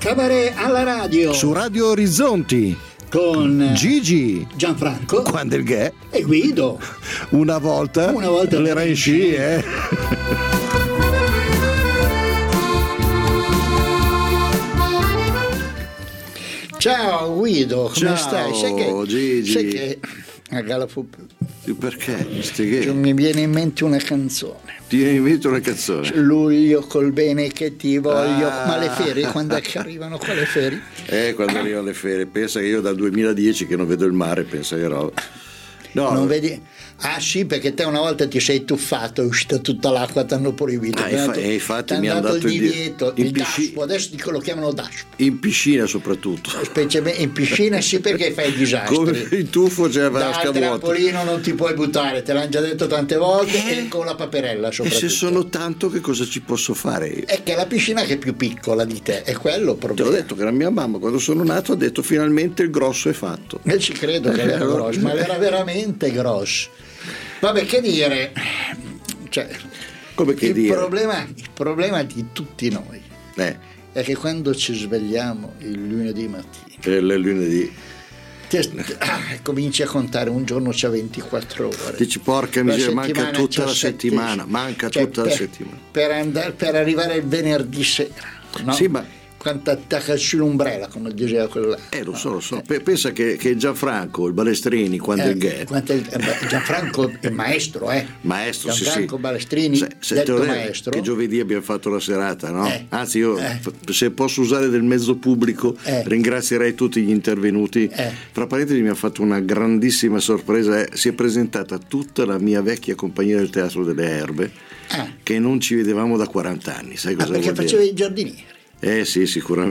Cabaret alla radio. Su Radio Orizzonti. Con Gigi, Gianfranco, Quando il Ghè e Guido. Una volta l'era in sci, Ciao Guido, come Ciao, stai? Gigi. Sai che a Galafop perché? mi viene in mente una canzone. Ti viene in mente una canzone? Luglio col bene che ti voglio. Ma le ferie quando è che arrivano? Quale ferie? Quando arrivano le ferie. Pensa che io dal 2010 che non vedo il mare, pensa che roba. No, non vedi? Ah sì, perché te una volta ti sei tuffato, è uscita tutta l'acqua, ti hanno proibito. Infatti mi hanno dato il divieto, il piscina. DASPO, adesso lo chiamano DASPO. In piscina soprattutto. Specialmente in piscina sì, perché fai disastri. Come il tuffo c'è la dal trampolino non ti puoi buttare, te l'hanno già detto tante volte, e con la paperella soprattutto. E se sono tanto, che cosa ci posso fare? È che la piscina che è più piccola di te, è quello il problema. Te l'ho detto che la mia mamma quando sono nato ha detto finalmente il grosso è fatto. E ci credo che era grosso, ma era veramente grosso. Vabbè, che dire, cioè, come che il dire? problema di tutti noi è che quando ci svegliamo il lunedì mattina, il lunedì cominci a contare, un giorno c'ha 24 ore. Dici porca miseria, manca tutta la settimana, tutta la settimana. Per arrivare il venerdì sera, no? Sì, ma quando attacca sull'ombrella, come diceva quella. Lo so. Pensa che Gianfranco, il Balestrini, quando il Ghè. Gianfranco è maestro, Maestro, Gianfranco Balestrini, detto maestro. Che giovedì abbiamo fatto la serata, no? Anzi, io se posso usare del mezzo pubblico, ringrazierei tutti gli intervenuti. Fra parentesi, mi ha fatto una grandissima sorpresa. Si è presentata tutta la mia vecchia compagnia del Teatro delle Erbe, che non ci vedevamo da 40 anni. Sai cosa perché vuol faceva dire? i giardinieri. Sì,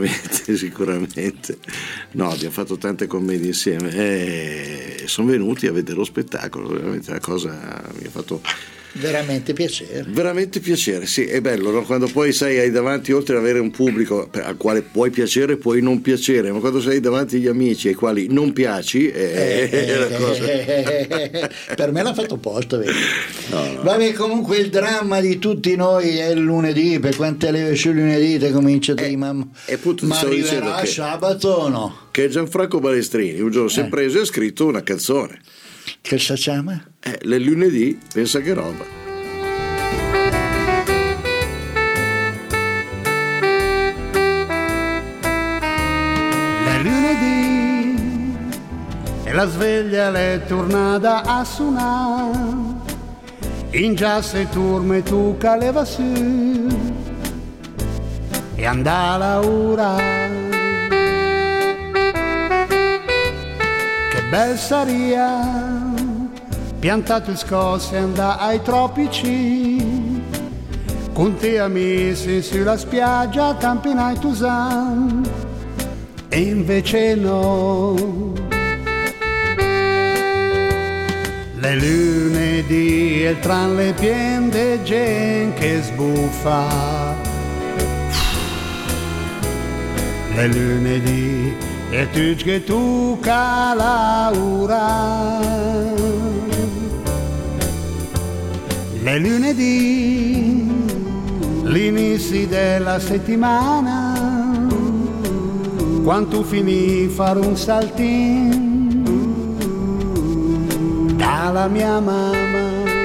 sicuramente. No, abbiamo fatto tante commedie insieme. Sono venuti a vedere lo spettacolo, veramente la cosa mi ha fatto veramente piacere, sì, è bello, no? Quando poi hai davanti, oltre ad avere un pubblico al quale puoi piacere, puoi non piacere, ma quando sei davanti agli amici ai quali non piaci è la cosa. Per me l'ha fatto posto, vedi? No. Vabbè, comunque il dramma di tutti noi è il lunedì, per quante leve sul lunedì te comincia ma arriverà sabato o no? Che Gianfranco Balestrini un giorno si è preso e ha scritto una canzone. Che si chiama? Le lunedì, pensa che roba. Le lunedì e la sveglia è tornata a suonare, in già sei turme tu caleva su e andava ora. Che bel saria, piantato il scosse e andà ai tropici, con te amici sulla spiaggia tampinai Tusan, e invece no. Le lunedì e tra le piende gente che sbuffa, le lunedì e tu che tu calaura. Le lunedì, l'inizio della settimana, quando finì fare un saltin dalla mia mamma.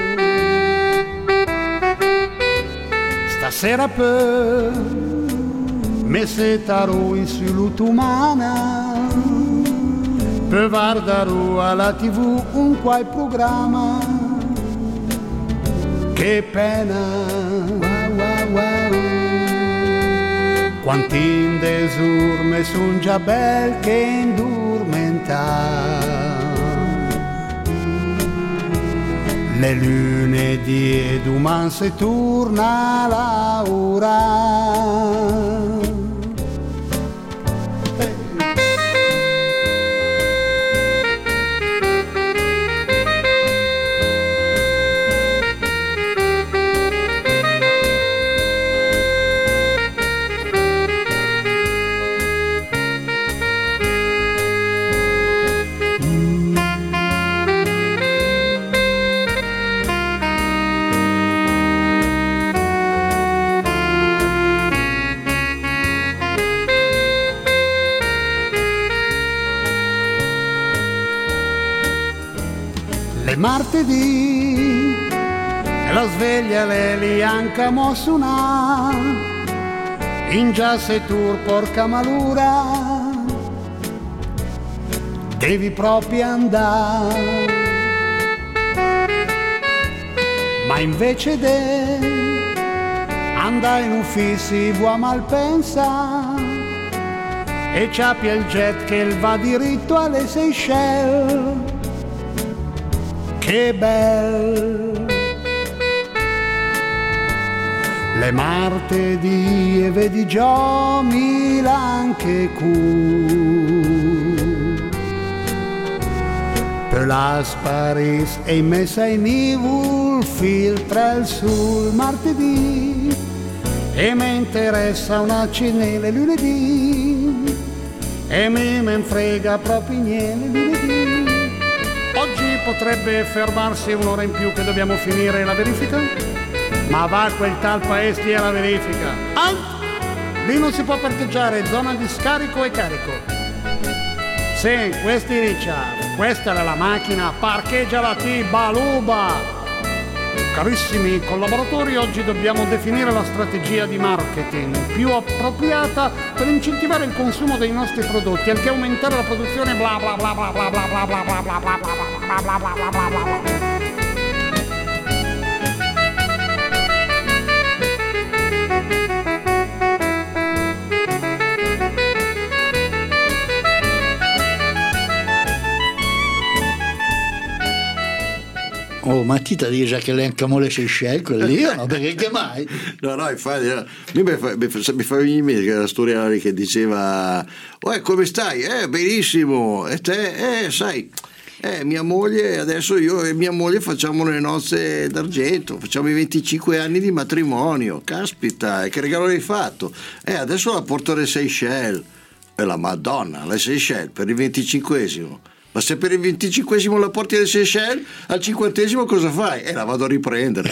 Stasera per me settarò in saluto umana, per guardare alla TV un qual programma. Che pena, quanti in desurme son già bel che indurmenta. Le lunedì e domani si torna a lavorare. Le martedì e la sveglia lei anche mossuna in jazz e tour porca malura devi proprio andare, ma invece andai in ufficio vuoi malpensa e c'appia il jet che va diritto alle Seychelles. Che bel le martedì e vedi già Milan che per las Paris e messa in Nivul filtra il sul martedì e mi interessa una cinele lunedì e mi frega proprio niente lunedì. Oggi potrebbe fermarsi un'ora in più che dobbiamo finire la verifica, ma va quel tal paese lì alla verifica. Lì non si può parcheggiare, zona di scarico e carico. Sì, questi Richard, questa è la macchina, parcheggiala ti baluba. Carissimi collaboratori, oggi dobbiamo definire la strategia di marketing più appropriata per incentivare il consumo dei nostri prodotti, anche aumentare la produzione bla bla bla bla bla bla bla bla bla bla bla bla bla bla bla bla. Oh, ma ti dice che l'encamo le Seychelles, quello lì, no? Perché che mai? No, infatti, mi fa venire in mente la storia che diceva come stai? Benissimo, e te? Sai, mia moglie, adesso io e mia moglie facciamo le nozze d'argento, facciamo i 25 anni di matrimonio, caspita, che regalo hai fatto? Adesso la porto alle Seychelles, e la Madonna, le Seychelles per il 25esimo. Ma se per il 25esimo la porti alle Seychelles, al 50esimo cosa fai? La vado a riprendere.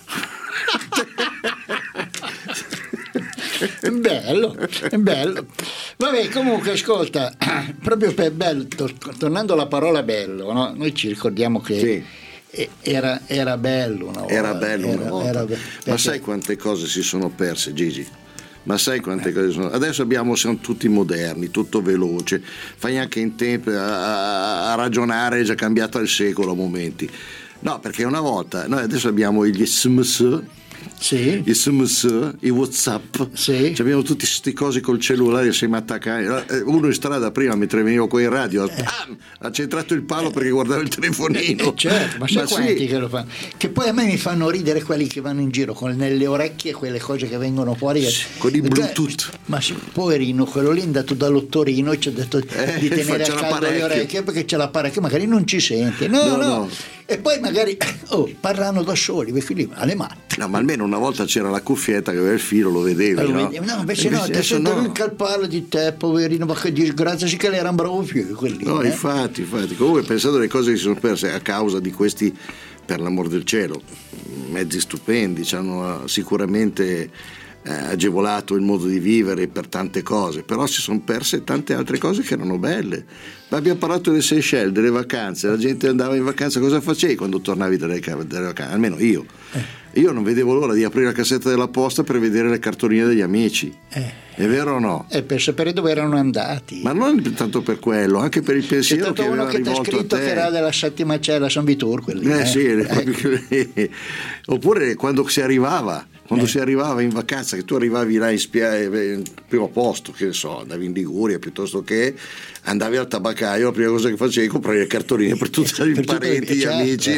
È bello. Vabbè, comunque ascolta, proprio per bello, tornando alla parola bello, no? Noi ci ricordiamo che sì. Era bello una volta. Era bello una volta. Ma sai quante cose si sono perse, Gigi? Ma sai quante cose sono? Adesso siamo tutti moderni, tutto veloce, fai anche in tempo a ragionare, è già cambiato il secolo a momenti. No, perché una volta, noi adesso abbiamo gli SMS, sì. I SMS, i WhatsApp, sì. Abbiamo tutte queste cose col cellulare, siamo attaccati. Uno in strada prima, mentre venivo qua in radio, ha centrato il palo perché guardava il telefonino. Certo, ma sai quanti che lo fanno? Che poi a me mi fanno ridere quelli che vanno in giro con nelle orecchie quelle cose che vengono fuori con i Bluetooth. Ma poverino, quello lì è andato dall'ottorino e ci ha detto di tenere a caldo le orecchie perché c'è l'apparecchio, magari non ci sente. No. E poi magari parlano da soli, perché lì alle matte. No, ma almeno una volta c'era la cuffietta che aveva il filo, lo vedevi, no? No, invece no, ti sento incalparlo di te, poverino, ma che disgrazia, sì che le erano bravo più quelli. No, infatti, comunque pensando alle cose che si sono perse a causa di questi, per l'amor del cielo, mezzi stupendi, ci hanno sicuramente agevolato il modo di vivere per tante cose, però si sono perse tante altre cose che erano belle. Ma abbiamo parlato delle Seychelles, delle vacanze, la gente andava in vacanza, cosa facevi quando tornavi dalle vacanze? Almeno io non vedevo l'ora di aprire la cassetta della posta per vedere le cartoline degli amici. È vero o no? Per sapere dove erano andati. Ma non tanto per quello, anche per il pensiero che aveva rivolto a te. C'è stato uno che ti ha scritto che era della settima cella San Vitor, quelli. Sì. Oppure quando si arrivava in vacanza, che tu arrivavi là in primo posto, che ne so, andavi in Liguria piuttosto che andavi al tabaccaio, la prima cosa che facevi compravi le cartoline per tutti i parenti, gli amici,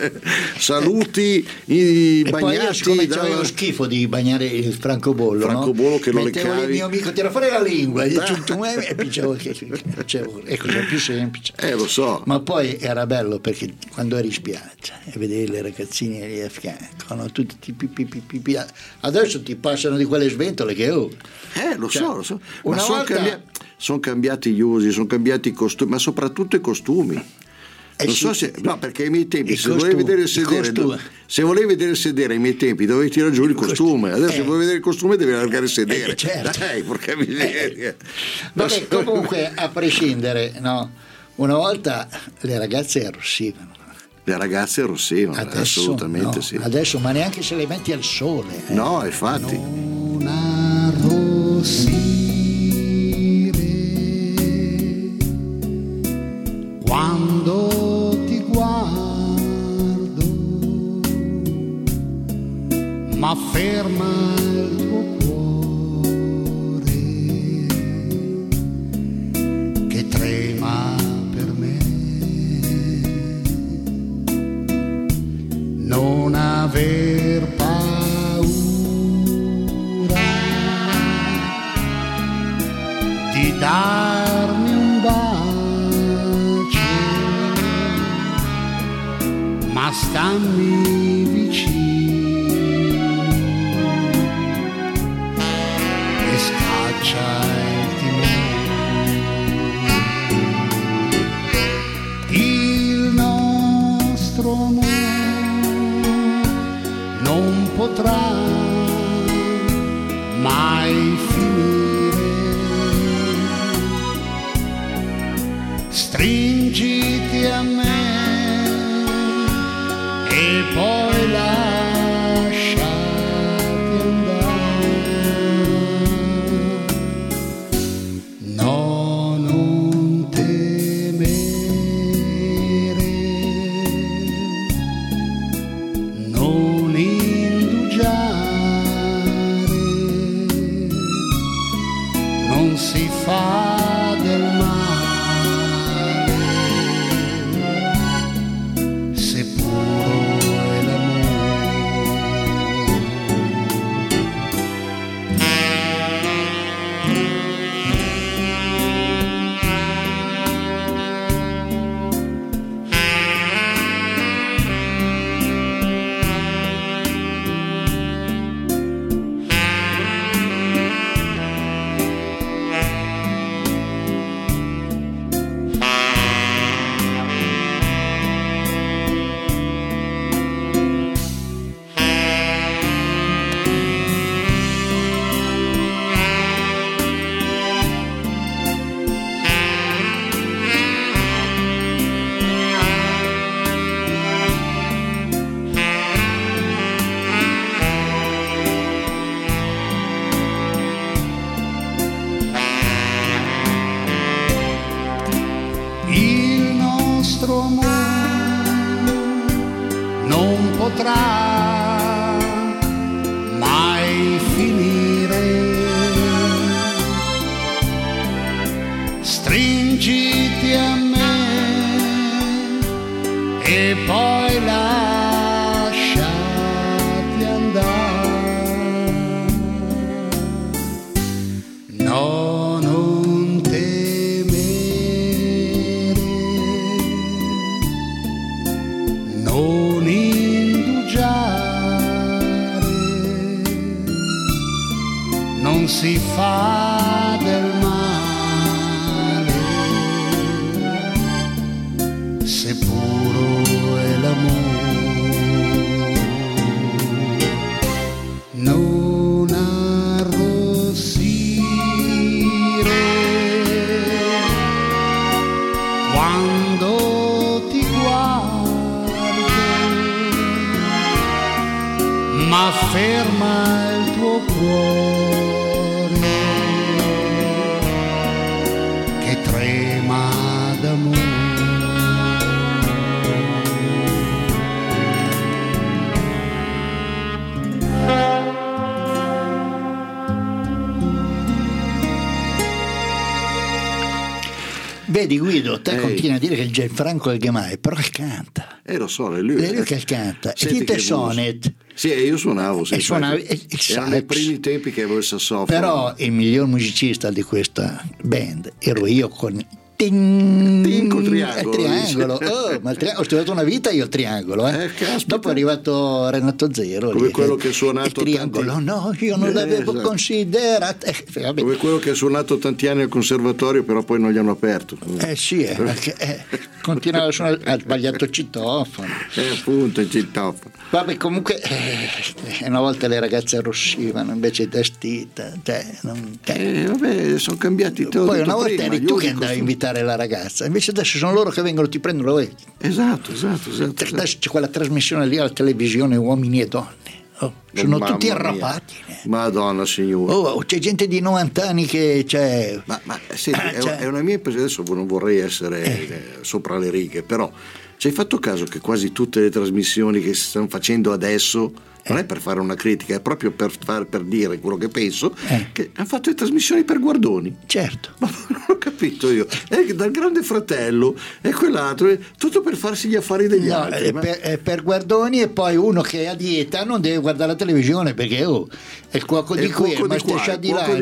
saluti, i bagnati. E poi avevo schifo di bagnare il francobollo, no? Che lo leccavi. Il mio amico tira fuori la lingua e dicevo che è cosa più semplice. Lo so. Ma poi era bello perché quando eri in spiaggia e vedevi le ragazzine lì a fianco, no? Tutti pipi. Adesso ti passano di quelle sventole che lo so. Ma sono cambiati gli usi, sono cambiati i costumi, ma soprattutto i costumi. No, perché ai miei tempi se volevi vedere il sedere ai miei tempi dovevi tirare giù il costume, adesso se vuoi vedere il costume devi allargare il sedere. Certo. Dai, porca miseria. Vabbè, comunque a prescindere, no, una volta le ragazze arrossivano. Le ragazze arrossivano, assolutamente, no, sì. Adesso, ma neanche se le metti al sole. No, infatti. Non arrossire quando ti guardo, ma ferma il tuo cuore che trema per me. Non aver paura di darmi un bacio, ma stammi vicino e scaccia il timore. Il nostro amore non potrà mai finire. Stringiti a me e poi lasciati andare. No, non temere, non indugiare, non si fa del male se puro è il nostro amore non potrà mai finire. Stringiti a me e poi lasciati andare. No, non temere, non indugiare, non si fa del male se puro è l'amore. Non arrossire quando ti guardo, ma ferma il tuo cuore che trema d'amore. Vedi Guido, te continui a dire che il Gianfranco è il Ghemai, però canta. Lo so, è lui che canta. E ti Sonet. Sì, io suonavo. Sì, erano nei primi tempi che avevo il sassofono. Però il miglior musicista di questa band ero io con triangolo. Ma ho studiato una vita io il triangolo. Dopo è arrivato Renato Zero. Come quello che ha suonato triangolo, no, io non l'avevo considerato. Come quello che ha suonato tanti anni al conservatorio, però poi non gli hanno aperto. Sì, perché continuava a suonare, ha sbagliato il citofono. Appunto, il citofono. Vabbè, comunque una volta le ragazze arrossivano invece vestita. Vabbè, sono cambiati. Poi una volta eri tu che andavi a invitare imitare la ragazza, invece adesso sono loro che vengono, ti prendono. Esatto. Adesso c'è quella trasmissione lì alla televisione, Uomini e Donne. Sono tutti arrapati. Madonna signora. C'è gente di 90 anni che c'è. Ma senti, è una mia impressione, adesso non vorrei essere sopra le righe, però ci hai fatto caso che quasi tutte le trasmissioni che si stanno facendo adesso, non è per fare una critica, è proprio per dire quello che penso, che hanno fatto le trasmissioni per guardoni. Certo. Ma non ho capito io. È dal Grande Fratello e quell'altro, tutto per farsi gli affari degli altri. È per guardoni, e poi uno che è a dieta non deve guardare la televisione perché è il cuoco di qui, il master di là,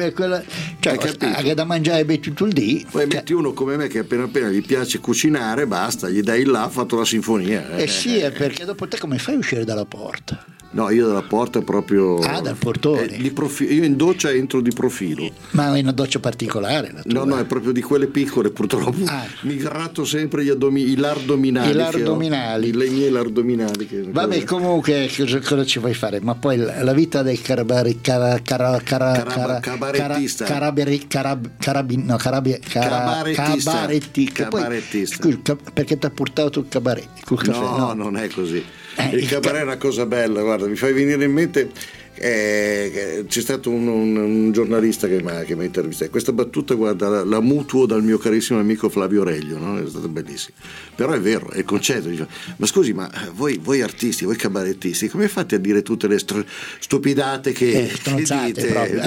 ha da mangiare tutto il dì. Poi metti uno come me che appena gli piace cucinare, basta, gli dai là, ha fatto la sinfonia. Sì, è perché dopo te come fai a uscire dalla porta? No, io dalla porta proprio. Dal portone. Io in doccia entro di profilo. Ma è una doccia particolare? La tua? No, è proprio di quelle piccole, purtroppo. Mi gratto sempre i lardominali. Le mie lardominali. Vabbè, comunque, cosa ci vuoi fare? Ma poi la vita del cabarettista. Scusa, perché ti ha portato il cabaret? No, non è così. Il cabaret è una cosa bella, guarda, mi fai venire in mente. C'è stato un giornalista che mi ha intervistato. Questa battuta, guarda, la mutuo dal mio carissimo amico Flavio Aurelio, no? È stato bellissimo. Però è vero, è il concetto. Dice, ma scusi, ma voi artisti, voi cabarettisti, come fate a dire tutte le stupidate che dite? Proprio.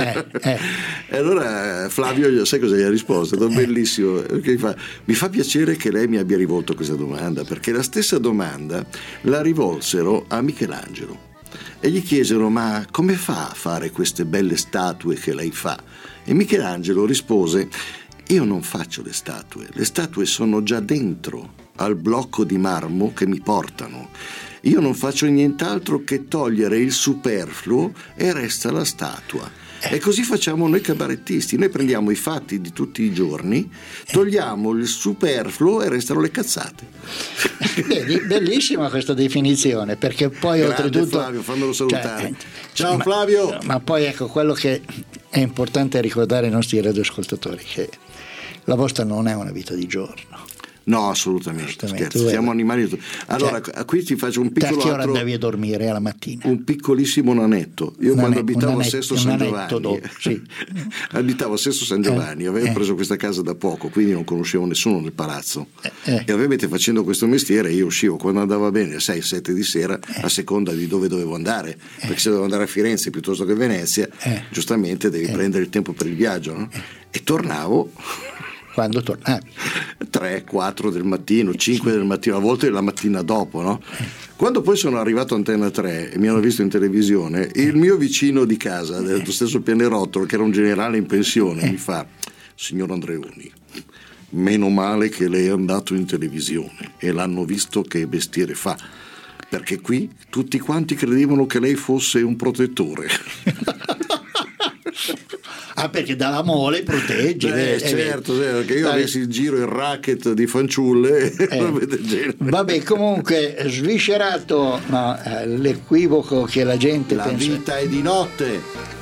E allora Flavio, sai cosa gli ha risposto? Bellissimo, perché mi fa piacere che lei mi abbia rivolto questa domanda, perché la stessa domanda la rivolsero a Michelangelo. E gli chiesero: ma come fa a fare queste belle statue che lei fa? E Michelangelo rispose: io non faccio le statue sono già dentro al blocco di marmo che mi portano. Io non faccio nient'altro che togliere il superfluo e resta la statua. E così facciamo noi cabarettisti, noi prendiamo i fatti di tutti i giorni, togliamo il superfluo e restano le cazzate. Bellissima questa definizione, perché poi grande oltretutto Flavio, fammelo salutare. Ciao Flavio. Ma poi ecco, quello che è importante ricordare ai nostri radioascoltatori, che la vostra non è una vita di giorno. No, assolutamente. Scherzo, siamo animali. Allora, qui ti faccio un piccolo. A che ora andavi a dormire alla mattina? Un piccolissimo nanetto. Io quando abitavo a Sesto San Giovanni, abitavo a Sesto San Giovanni, avevo preso questa casa da poco, quindi non conoscevo nessuno nel palazzo. E ovviamente facendo questo mestiere io uscivo quando andava bene, 6-7 di sera, a seconda di dove dovevo andare. Perché se dovevo andare a Firenze piuttosto che Venezia, giustamente devi prendere il tempo per il viaggio, no? E tornavo. Quando tornavi? 3, 4 del mattino, 5 del mattino, a volte la mattina dopo, no? Quando poi sono arrivato a Antena 3 e mi hanno visto in televisione, il mio vicino di casa, dello stesso pianerottolo, che era un generale in pensione, mi fa: signor Andreoni, meno male che lei è andato in televisione e l'hanno visto che mestiere fa, perché qui tutti quanti credevano che lei fosse un protettore. Perché dalla mole protegge. Certo, che io avessi in giro il racket di fanciulle. Vabbè, comunque sviscerato l'equivoco che la gente pensa. La vita è di notte.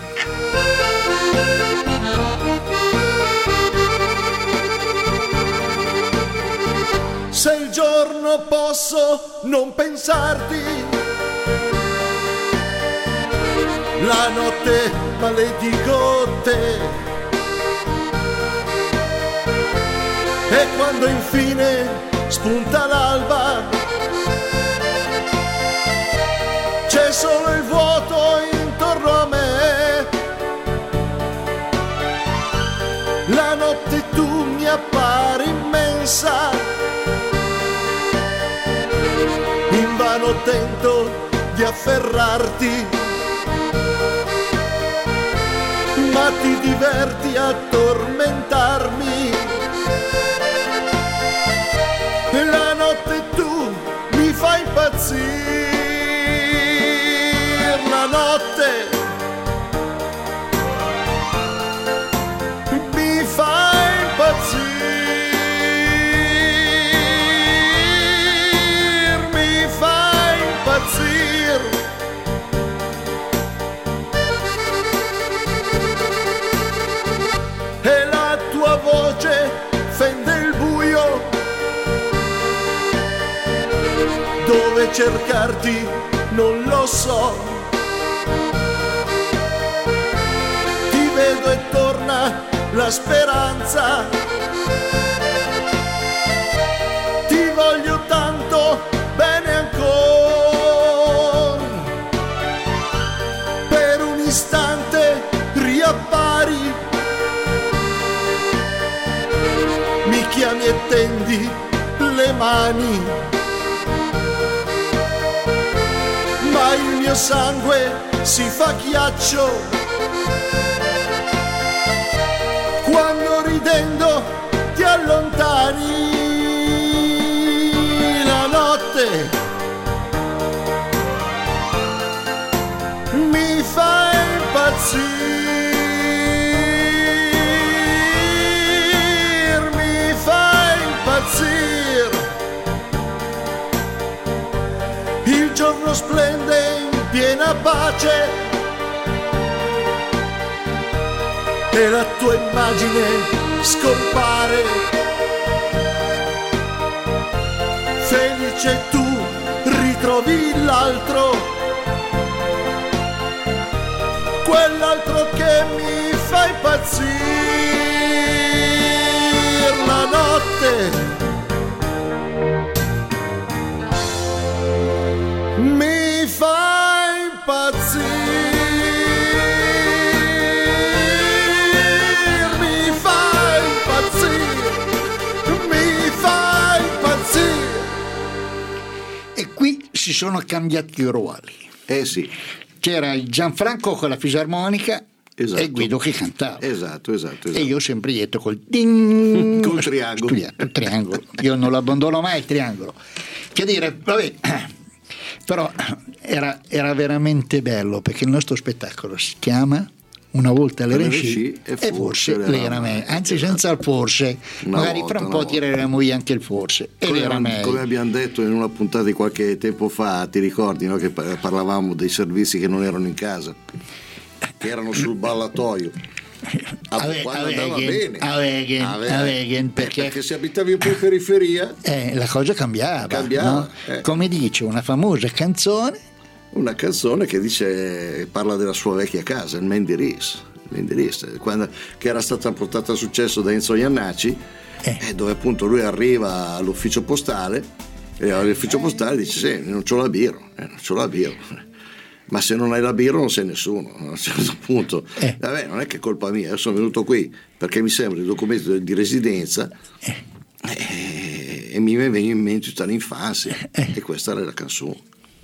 Se il giorno posso non pensarti, la notte maledico te, e quando infine spunta l'alba c'è solo il vuoto intorno a me. La notte tu mi appari immensa, invano tento di afferrarti, ma ti diverti a tormentarmi. La notte tu mi fai impazzire, la notte mi fai impazzire, mi fai impazzire. E la tua voce fende dove cercarti non lo so. Ti vedo e torna la speranza. Ti voglio tanto bene ancora. Per un istante riappari, mi chiami e tendi le mani, ma il mio sangue si fa ghiaccio quando ridendo ti allontani. La notte mi fa impazzire, mi fa impazzire. Il giorno splende in piena pace e la tua immagine scompare. Felice tu ritrovi l'altro, quell'altro che mi fa impazzire. La notte mi fa impazzire, mi fa impazzire, mi fa impazzire. E qui si sono cambiati i ruoli. Sì. C'era il Gianfranco con la fisarmonica, esatto, e Guido che cantava. Esatto. E io sempre dietro col ding, col triangolo. Il triangolo. Io non lo abbandono mai il triangolo. Che dire, vabbè, però era veramente bello, perché il nostro spettacolo si chiama Una volta l'RSC e forse l'era meglio, anzi senza il forse, magari fra un po' tireremo via anche il forse, e l'era meglio. Come abbiamo detto in una puntata di qualche tempo fa, ti ricordi, no? Che parlavamo dei servizi che non erano in casa, che erano sul ballatoio. Quando andava bene a Wegen, perché se abitavi un po' in periferia la cosa cambiava. No? Come dice una famosa canzone, una canzone che parla della sua vecchia casa, il Mendiris, che era stata portata a successo da Enzo Iannacci, dove appunto lui arriva all'ufficio postale e all'ufficio postale dice: sì, non c'ho la birra, ma se non hai la birra non sei nessuno. A un certo punto vabbè, non è che è colpa mia, io sono venuto qui perché mi sembra il documento di residenza e mi viene in mente tutta l'infanzia, e questa era la canzone.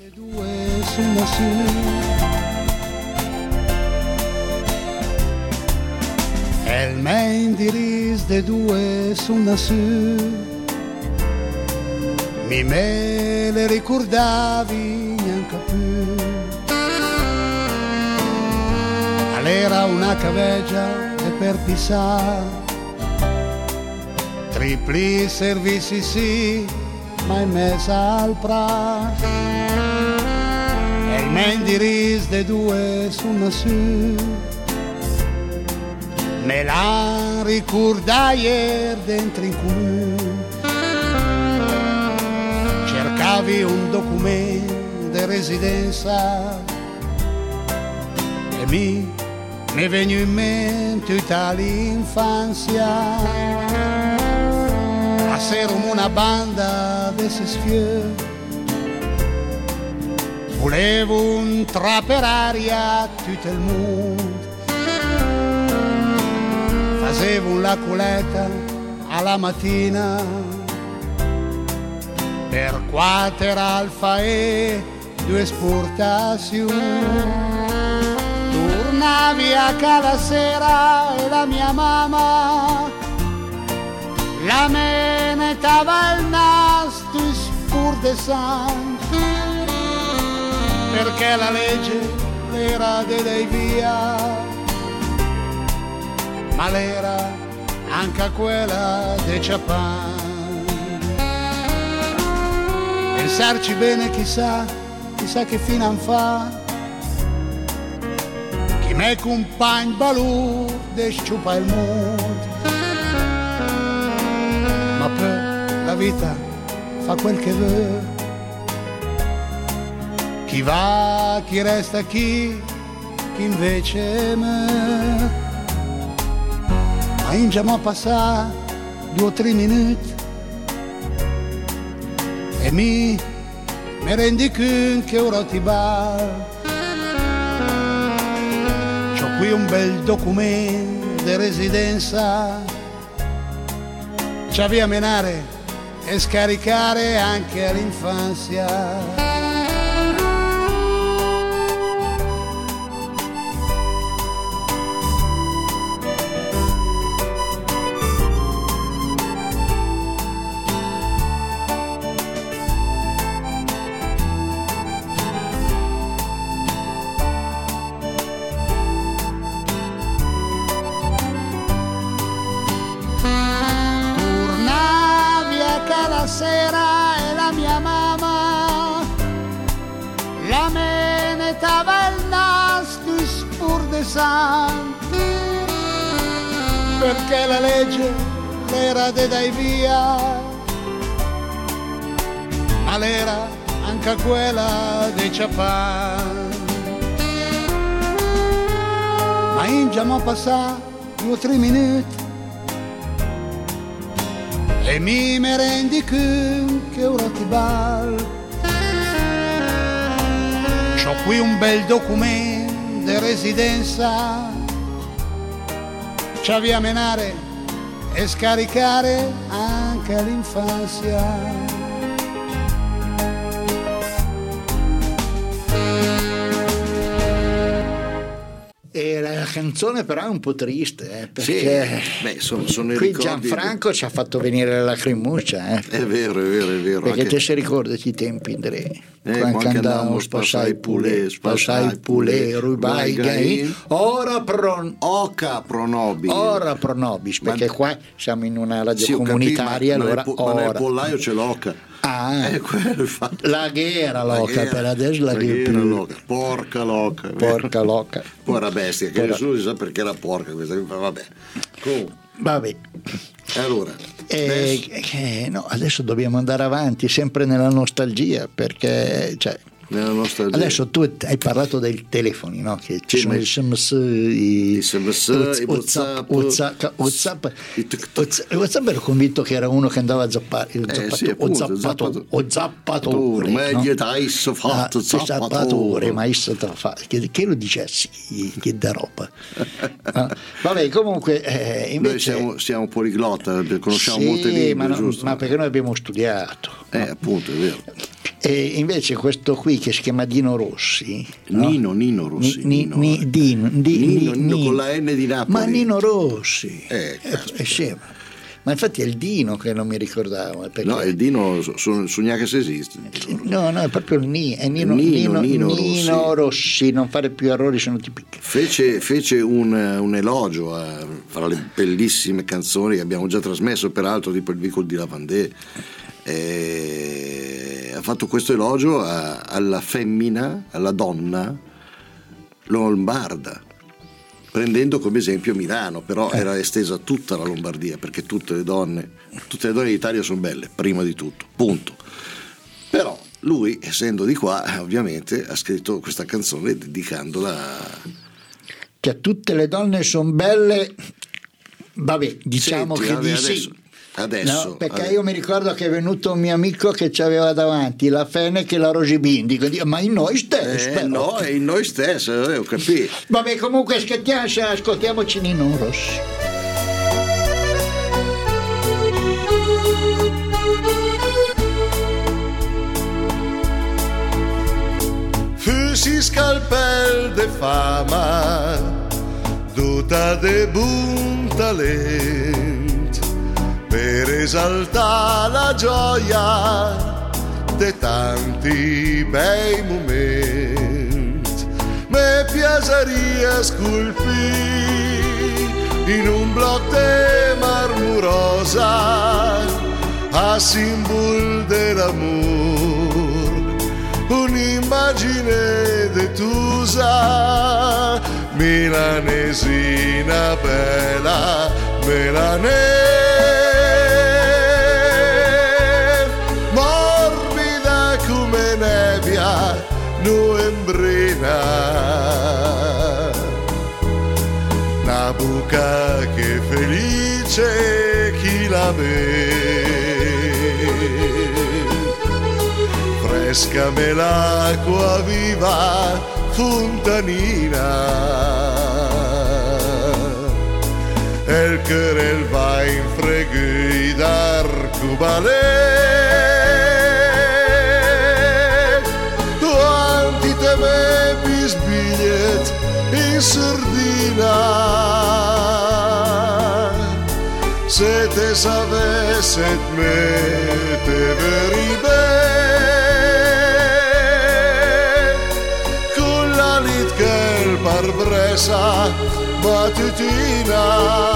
E il Mendiris de due su su, me le ricordavi neanche più. Era una cavegia e per pisare, tripli servizi sì, ma in mezzo al pra. E il Mendiris de due su, me la ricordai ieri dentro in comune. Cercavi un documento di residenza e mi vegno in mente tutta l'infanzia. A serum una banda de se sfior, volevo un tra per aria tutto il mondo. Facevo la coletta alla mattina per 4 alfa e 2 esportazioni. Tornavi a casa sera e la mia mamma la menetava il nasto spur de sangue, perché la legge l'era de dei via, ma l'era anche quella de Ciapan. Pensarci bene, chissà che fine an fa, me compagno balù de sciupa il mondo. Ma poi la vita fa quel che vuole chi va, chi resta, chi invece me. Ma ingiamo passare 2 o 3 minuti e mi rendi conto che ora ti va. C'ho qui un bel documento di residenza, ci avvia a menare e scaricare anche all'infanzia. Sera e la mia mamma la menetava il nasto spur de san, perché la legge l'era de dai via, ma l'era anche quella dei ciapan. Ma ingiamo passare 2 o 3 minuti e mi rendi conto che ora ti bal. C'ho qui un bel documento di residenza, ci avvia a menare e scaricare anche all'infanzia. E la canzone però è un po' triste, perché sono qui Gianfranco ci ha fatto venire la lacrimuccia. È vero. Perché te si ricorda i tempi, Andrea, quando andavamo spassai pulè, rubai gai, ora pronobis, perché qua siamo in una radio comunitaria, allora ma nel pollaio c'è l'oca. Quello la ghera loca, per adesso la ghera loca. Porca loca. Povera bestia, che nessuno si sa perché era porca questa, vabbè. Vabbè. Allora, adesso dobbiamo andare avanti sempre nella nostalgia, perché nella nostalgia. Adesso tu hai parlato dei telefoni, no? Che ci sono i SMS, i WhatsApp. WhatsApp ero convinto che era uno che andava a zappare, zappatore. Meglio dai fatto zappatore, ma che lo dicessi, che da roba. Vabbè, comunque invece noi siamo poliglotta, conosciamo molte lingue, giusto? Ma perché noi abbiamo studiato. Appunto, è vero. E invece questo qui che si chiama Dino Rossi, Nino Rossi, Nino con la N di Napoli, ma Nino Rossi ma infatti è il Dino che non mi ricordavo, perché... no, è il Dino su neanche se esiste, no è proprio il Nino Rossi, non fare più errori, sono tipici. Fece un elogio fra le bellissime canzoni che abbiamo già trasmesso, peraltro, tipo il Vicolo di Lavandè. Ha fatto questo elogio alla femmina, alla donna lombarda, prendendo come esempio Milano, però era estesa a tutta la Lombardia, perché tutte le donne d'Italia sono belle, prima di tutto, punto. Però lui, essendo di qua, ovviamente ha scritto questa canzone dedicandola che a tutte le donne sono belle. Vabbè, diciamo sì. Adesso, no, perché io mi ricordo che è venuto un mio amico che ci aveva davanti la Fenech e la Rosy Bindi, ma in noi stesso è in noi stesso, ho capito. Vabbè, comunque ascoltiamoci Nino Rossi. Fusi scalpel de fama tutta de buon talent per esaltare la gioia de tanti bei momenti. Me piaceria sculpir in un bloc de marmurosa a simbol dell'amor un'immagine detusa, milanesina bella, morbida come nebbia novembrina, una buca che felice chi la vede, fresca me l'acqua viva fontanina, el querer va in fregui d'arcobalè, quanti te me bisbigliet in sordina, se te savesset me te veri bene, con la lit che il parbresa mattutina.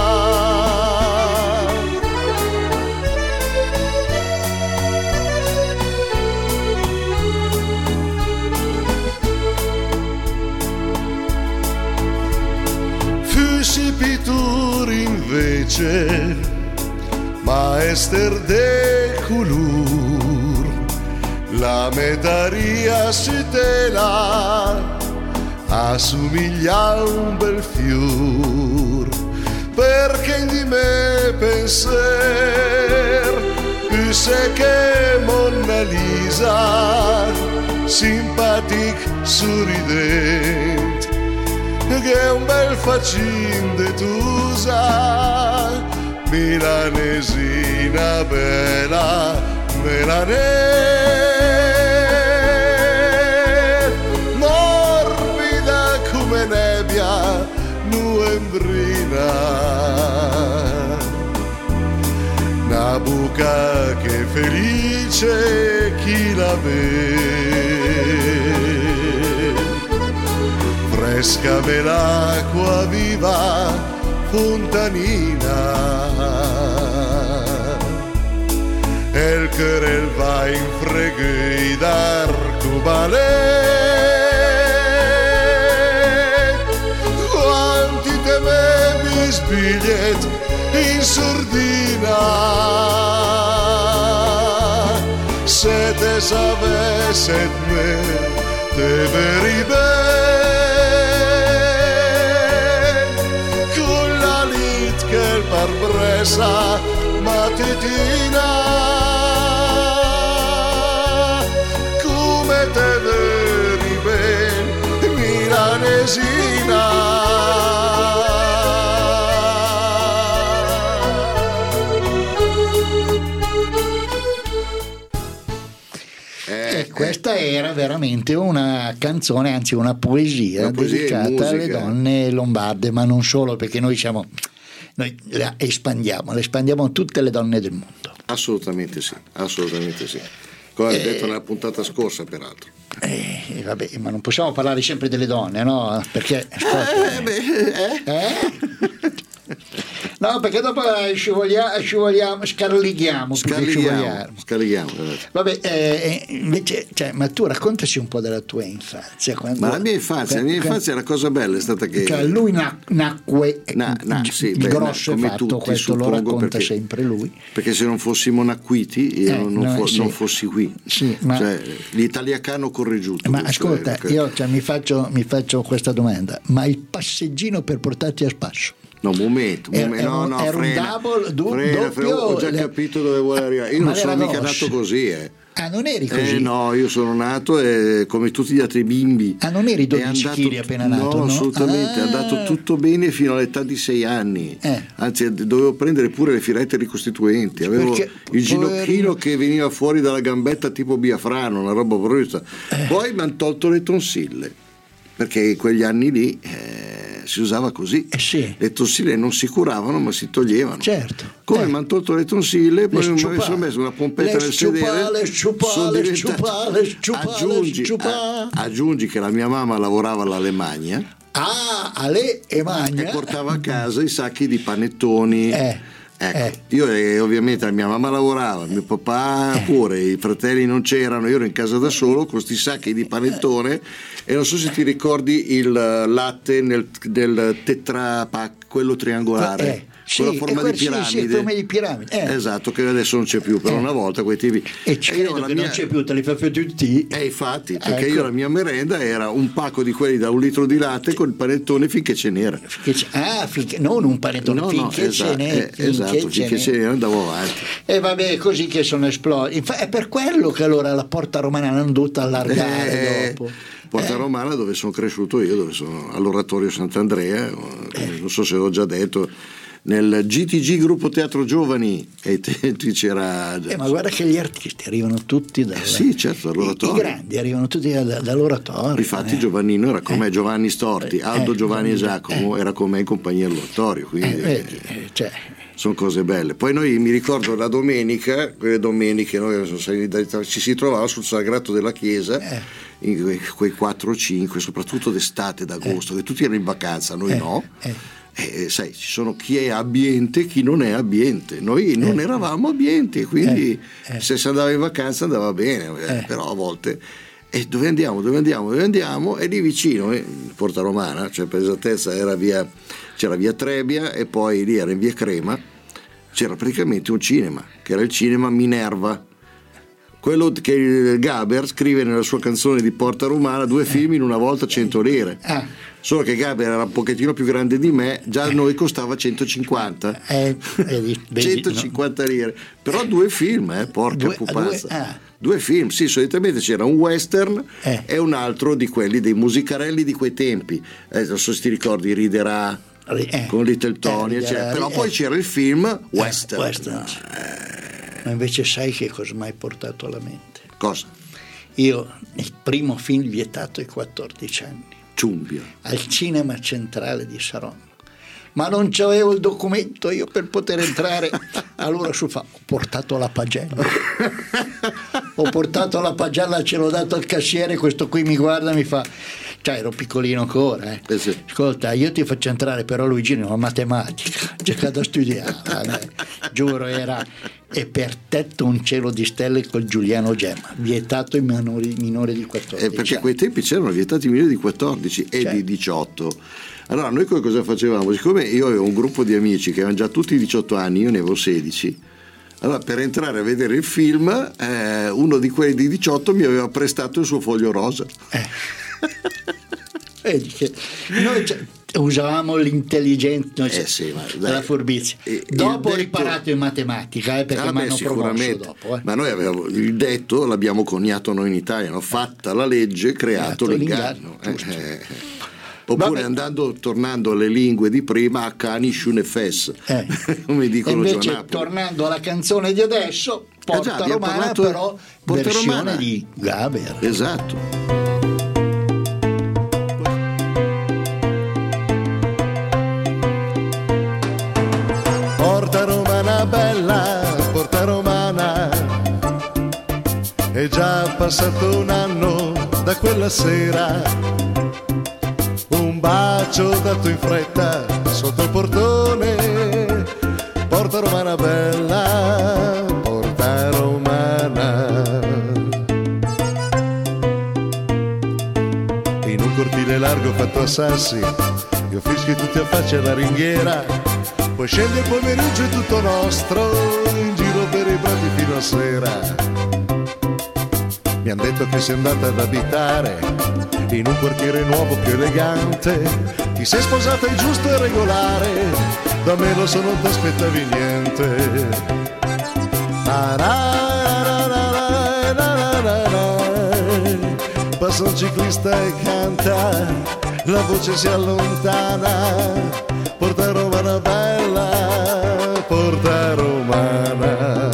Fussi pittori invece, maester de color, la medaria si tela assomiglia a un bel fior, perché di me penser se che Monna Lisa, simpatic sorrident, che è un bel facin de tusa, milanesina bella melanese, nebbia novembrina, una buca che felice chi la vede, fresca me l'acqua viva fontanina, el querer va in fregui d'arcobalè, bigliet in sordina, se te savesset me te veri ben, con la lit che il parbresa mattutina, come te veri ben, milanesina. Questa era veramente una canzone, anzi una poesia dedicata alle donne lombarde, ma non solo, perché noi la espandiamo a tutte le donne del mondo. Assolutamente sì. Come hai detto nella puntata scorsa, peraltro. Vabbè, ma non possiamo parlare sempre delle donne, no? Perché no, perché dopo scivoliamo, scarlighiamo. Vabbè, invece, ma tu raccontaci un po' della tua infanzia. Ma la mia infanzia, la cosa bella è stata che lui nacque il grosso come fatto, tutti, questo lo racconta sempre lui. Perché se non fossimo nacquiti io non fossi qui. Sì, cioè, l'italiacano correggiuto. Ma ascolta, io mi faccio questa domanda: ma il passeggino per portarti a spasso? No, momento, era un double, doppio. Ho già capito dove vuole arrivare. Io non sono mica nato così, Ah, non eri così? No, io sono nato come tutti gli altri bimbi. Ah, non eri 12 kg appena nato? No, assolutamente, è andato tutto bene fino all'età di 6 anni. Anzi, dovevo prendere pure le firette ricostituenti. Avevo il ginocchino che veniva fuori dalla gambetta tipo biafrano, una roba brutta. Poi mi hanno tolto le tonsille, perché in quegli anni lì si usava così. Sì. Le tonsille non si curavano ma si toglievano. Certo. Come mi hanno tolto le tonsille, poi mi sono messo una pompetta nel sedere. Aggiungi che la mia mamma lavorava all'Alemagna. Ah, alle Emagna. E portava a casa i sacchi di panettoni. Ecco, io ovviamente la mia mamma lavorava, mio papà pure, i fratelli non c'erano, io ero in casa da solo con questi sacchi di panettone e non so se ti ricordi il latte nel Tetra Pak, quello triangolare. Con la forma di piramide, esatto, che adesso non c'è più, però una volta quei tipi non c'è più, te li fa tutti. Infatti, perché io la mia merenda era un pacco di quelli da 1 litro di latte con il panettone finché ce n'era. Non un panettone, finché ce n'è. Esatto, finché ce n'era andavo avanti. E vabbè, così che sono esplosi. È per quello che allora la Porta Romana l'hanno dovuta allargare dopo. Porta Romana, dove sono cresciuto io, dove sono all'Oratorio Sant'Andrea, non so se l'ho già detto, nel GTG Gruppo Teatro Giovani, e c'era ma guarda che gli artisti arrivano tutti sì, certo, dall'oratorio. I grandi arrivano tutti dall'oratorio. Infatti Giovannino era con me, Giovanni Storti, Aldo, Giovanni e Giacomo era con me in compagnia all'oratorio, quindi sono cose belle. Poi noi, mi ricordo la domenica, quelle domeniche noi ci si trovava sul sagrato della chiesa, in quei 4 o 5, soprattutto d'estate, d'agosto, che tutti erano in vacanza, noi no. Sai, ci sono chi è abbiente e chi non è abbiente. Noi non eravamo abbienti, quindi se si andava in vacanza andava bene, però a volte dove andiamo? E lì vicino, Porta Romana, cioè per esattezza c'era via Trebbia, e poi lì era in via Crema, c'era praticamente un cinema, che era il cinema Minerva, quello che il Gaber scrive nella sua canzone di Porta Romana, 2 film in una volta 100 lire. Solo che Gaber era un pochettino più grande di me, già a noi costava 150 150 lire, però 2 film, porca pupazza. 2 film, sì, solitamente c'era un western e un altro di quelli dei musicarelli di quei tempi, non so se ti ricordi, Riderà con Little Tony, però poi c'era il film western. Ma invece sai che cosa mi hai portato alla mente? Cosa? Io il primo film vietato ai 14 anni, Ciumbia, al Cinema Centrale di Saronno, ma non c'avevo il documento io per poter entrare. Allora ho portato la pagella ce l'ho dato al cassiere, questo qui mi guarda, mi fa, cioè ero piccolino ancora, sì. Ascolta, io ti faccio entrare, però Luigi non ha matematica, c'è da studiare, giuro, era E per tetto un cielo di stelle col Giuliano Gemma, vietato ai minori di 14 perché a quei tempi c'erano vietati i minori di 14 e di 18. Allora noi cosa facevamo? Siccome io avevo un gruppo di amici che avevano già tutti 18 anni, io ne avevo 16, allora per entrare a vedere il film uno di quelli di 18 mi aveva prestato il suo foglio rosa. Vedi che noi usavamo l'intelligenza, la furbizia. Dopo ho riparato in matematica, perché mi hanno promosso dopo. Ma noi avevamo il detto, l'abbiamo coniato noi in Italia, fatta la legge, creato l'inganno. Oppure tornando alle lingue di prima, a cani shunefes, come dicono giù a Napoli. Tornando alla canzone di adesso, Porta Romana, però versione di Gaber. Esatto. Porta Romana bella, Porta Romana, è già passato un anno da quella sera. Un bacio dato in fretta sotto il portone. Porta Romana bella, Porta Romana. In un cortile largo fatto a sassi, io fischi tutti a faccia alla ringhiera. Poi scende il pomeriggio, è tutto nostro, in giro per i prati fino a sera. Mi han detto che sei andata ad abitare in un quartiere nuovo più elegante. Ti sei sposata, è giusto e regolare, da me lo so, non ti aspettavi niente. Passa un ciclista e canta, la voce si allontana. Porta Romana bella, Porta Romana.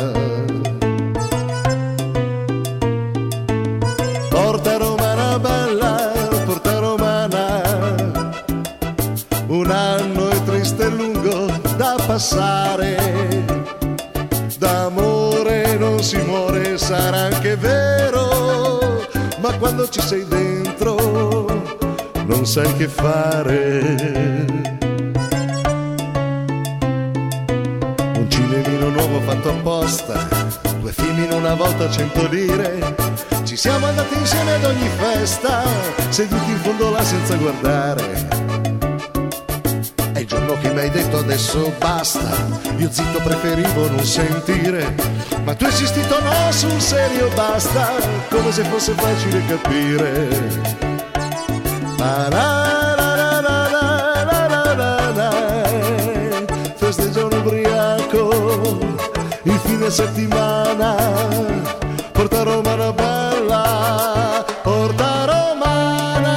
Porta Romana bella, Porta Romana. Un anno è triste e lungo da passare. D'amore non si muore, sarà anche vero, ma quando ci sei dentro non sai che fare. tosta, 2 film in una volta 100 lire. Ci siamo andati insieme ad ogni festa, seduti in fondo là senza guardare. E il giorno che mi hai detto adesso basta, io zitto preferivo non sentire, ma tu hai insistito no, sul serio basta, come se fosse facile capire. Festeggiano ubriaco il fine settimana, porta Roma una bella, porta Romana.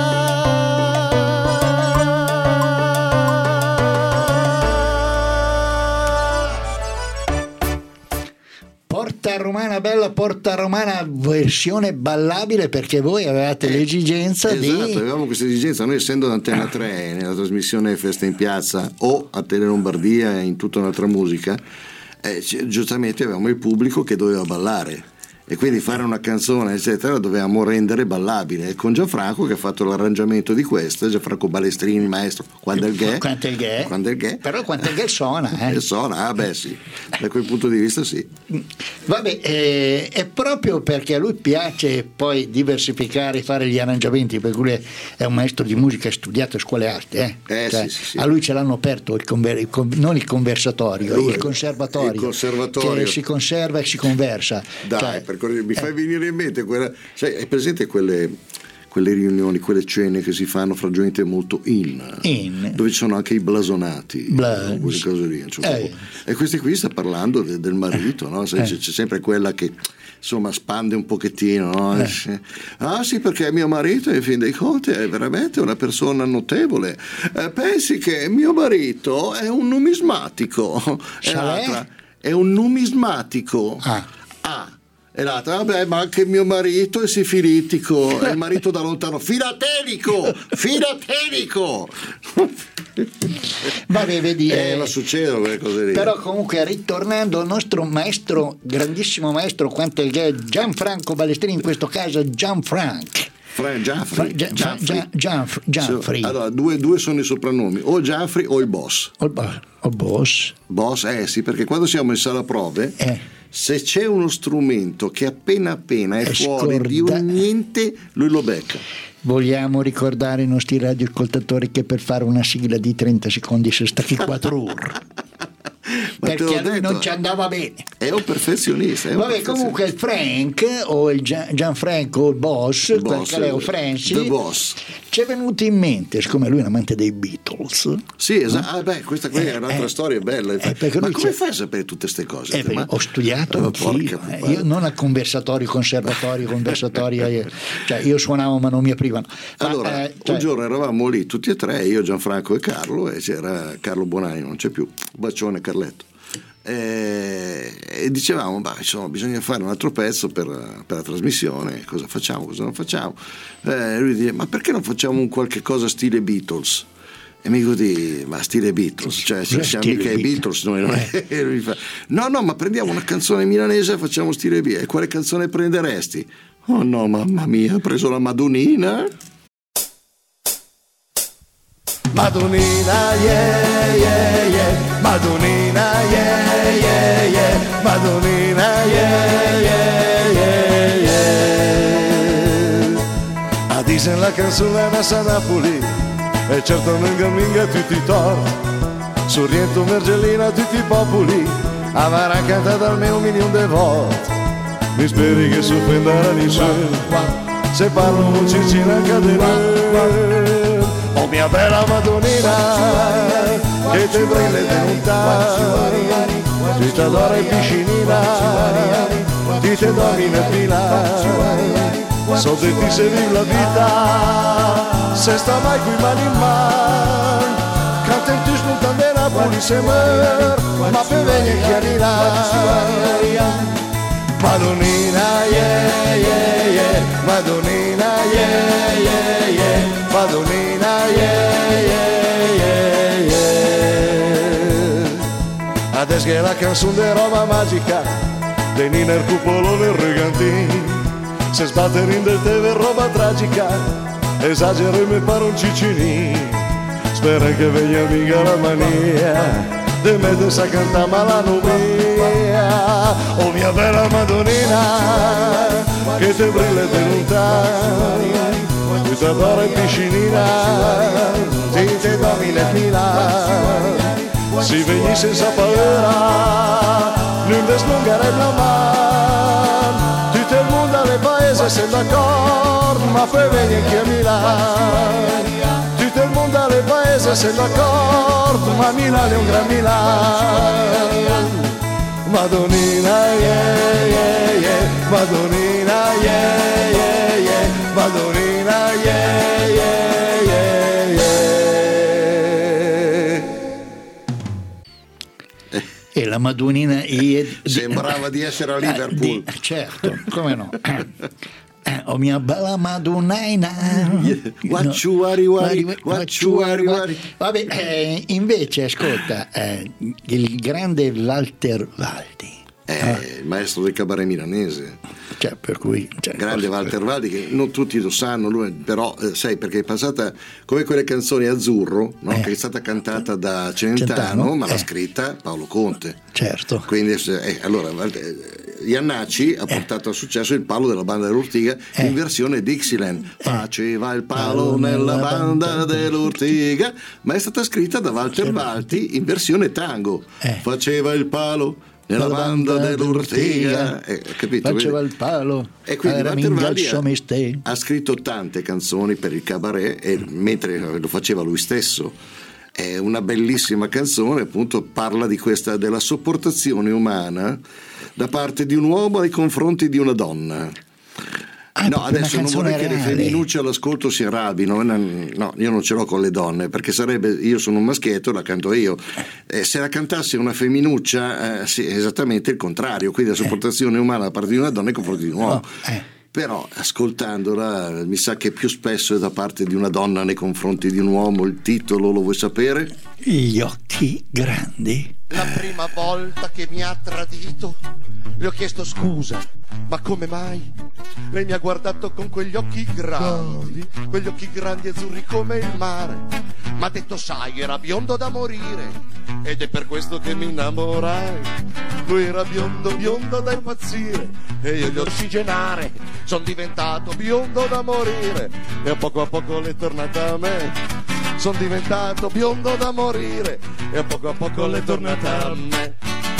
Porta Romana bella, Porta Romana versione ballabile, perché voi avevate l'esigenza esatto, di... Esatto, avevamo questa esigenza, noi essendo ad Antena 3 nella trasmissione Festa in Piazza o a Tele Lombardia in tutta un'altra musica, giustamente avevamo il pubblico che doveva ballare e quindi fare una canzone eccetera dovevamo rendere ballabile, e con Gianfranco che ha fatto l'arrangiamento di questa, Gianfranco Balestrini, maestro, quando è il ghè, però quando il ghè suona suona, sì, da quel punto di vista sì. Vabbè, è proprio perché a lui piace poi diversificare, fare gli arrangiamenti, perché lui è un maestro di musica, ha studiato a scuole alte, sì. A lui ce l'hanno aperto non il conversatorio, il conservatorio che si conserva e si conversa. Dai, mi fai venire in mente quella, sai, hai presente quelle riunioni, quelle cene che si fanno fra gente molto dove ci sono anche i blasonati, quelle cose lì, e questi qui sta parlando del marito, no? C'è sempre quella che insomma spande un pochettino, no? Sì, perché mio marito in fin dei conti è veramente una persona notevole, pensi che mio marito è un numismatico, è un numismatico. E l'altra, vabbè, ma anche mio marito è sifilitico, è il marito da lontano, filatelico. Vabbè, vedi, ma succedono quelle cose lì. Però comunque, ritornando al nostro maestro, grandissimo maestro quanto il ghè, Gianfranco Balestrini, in questo caso Gianfranco. Gianfri. Allora, due sono i soprannomi, o Gianfri o il boss. O boss. Boss, sì, perché quando siamo in sala prove, se c'è uno strumento che appena è fuori di un niente, lui lo becca. Vogliamo ricordare ai nostri radioascoltatori che per fare una sigla di 30 secondi si sta qui 4 ore. Perché a lui non ci andava bene. È un perfezionista. Vabbè, comunque il Frank o il Gianfranco, il boss, Leo Franci, the boss, ci è venuto in mente, siccome lui è un amante dei Beatles. Sì, esatto. Questa qui è un'altra storia bella. Ma come fai a sapere tutte queste cose? Ho studiato anch'io. Io non al conservatorio, cioè io suonavo ma non mi aprivano. Allora, un giorno eravamo lì tutti e tre, io, Gianfranco e Carlo, e c'era Carlo Bonani, non c'è più, bacione Carletto. E dicevamo, insomma, bisogna fare un altro pezzo per la trasmissione, cosa facciamo, cosa non facciamo. Lui dice, ma perché non facciamo un qualche cosa stile Beatles? E mi dico, ma stile Beatles, cioè siamo mica i Beatles noi, non è? E lui fa, no, ma prendiamo una canzone milanese e facciamo stile Beatles. E quale canzone prenderesti? Oh no, mamma mia, ho preso la Madonnina. Madonnina, yeah, yeah, yeah. Madonnina, yeah, yeah, yeah. Madonnina, yeah, yeah, yeah, yeah. A dice la canzone nassa Napoli, e certo non gamminga tutti i torti. Sorriento Mergellina tutti i popoli, avrà cantato almeno 1 milione di volte. Mi speri che si offenderà di sé, se parlo un ciccina cadere. Oh mia bella Madonnina, che te brille venuta, ti t'adora in piscinina, ti te domina fila, so che ti se vive la vita, se sta mai qui mani in man, canta il tuo spuntando da Napoli se mer, ma per venire chiarina. Madonnina, yeah, yeah, yeah, Madonnina, yeah, yeah, yeah, Madonnina, yeah, yeah, yeah, yeah. Adesso che la canzone di roba magica, de Nina il cupolone il Regantin, se sbattere in del teve roba tragica, esagero e mi pare un ciccini, spera che venga mica la mania, de mettes a cantare malano mia, oh mia bella Madonnina, che te brilla di lontano, che ti adora in piscinina, ti te domina e mila, si vegli senza paura, non deslungare la mano, tutto il mondo alle paese sei d'accordo, ma poi vieni anche a Milano. Tutto il mondo alle paese sei d'accordo, ma Milano è un gran Milano. Madonnina, yeah, yeah, yeah, Madonnina, yeah, yeah, yeah, Madonnina, yeah, yeah, yeah, yeah. E la Madonnina sembrava di essere a Liverpool. Certo, come no. Oh mia bella Madonnina, vabbè, invece ascolta, il grande Walter Valdi, il maestro del cabaret milanese, cioè, per cui, grande Walter Valdi, che non tutti lo sanno, lui, però sai, perché è passata come quelle canzoni Azzurro, no? Che è stata cantata da Celentano, ma l'ha scritta Paolo Conte, certo. Quindi allora Iannacci ha portato a successo il palo della banda dell'Ortiga in versione Dixieland. Faceva il palo nella banda dell'Ortiga, ma è stata scritta da Walter Valdi in versione tango. Faceva il palo nella banda dell'Ortiga, capito? Faceva il palo, e quindi Walter Valdi ha scritto tante canzoni per il cabaret, e mentre lo faceva lui stesso. È una bellissima canzone, appunto, parla di questa, della sopportazione umana da parte di un uomo nei confronti di una donna. No, adesso non vorrei che le femminucce all'ascolto si arrabbino, no, io non ce l'ho con le donne, perché sarebbe, io sono un maschietto, la canto io, se la cantasse una femminuccia, sì, esattamente il contrario, quindi la sopportazione umana da parte di una donna nei confronti di un uomo. Però ascoltandola mi sa che più spesso è da parte di una donna nei confronti di un uomo. Il titolo lo vuoi sapere? Gli occhi grandi. La prima volta che mi ha tradito le ho chiesto scusa, ma come mai? Lei mi ha guardato con quegli occhi grandi e azzurri come il mare. M'ha detto sai, era biondo da morire, ed è per questo che mi innamorai. Lui era biondo da impazzire, e io gli ossigenare. Son diventato biondo da morire, e a poco l'è tornata a me. Son diventato biondo da morire, e a poco l'è tornata a me.